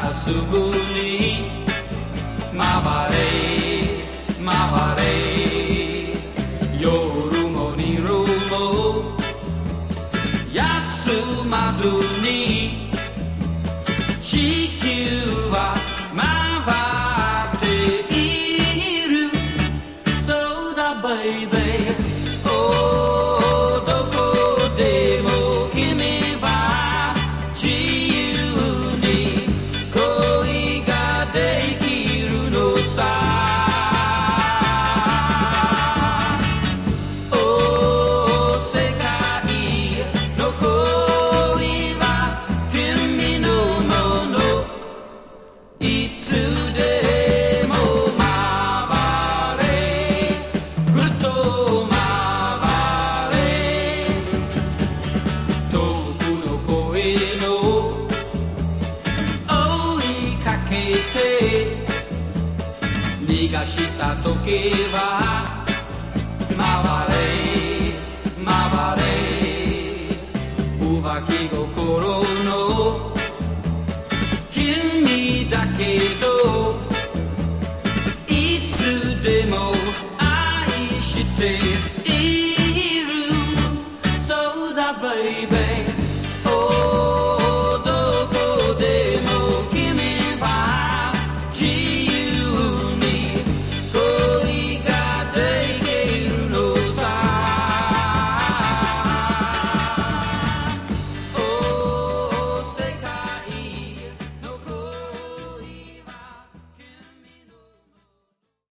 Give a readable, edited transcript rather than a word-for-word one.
らすぐに回れ回れ夜も昼も休まずに地球は回っているそうだベイベーどこでも君は自由に恋ができるのさ逃がした時は回れ回れ浮気心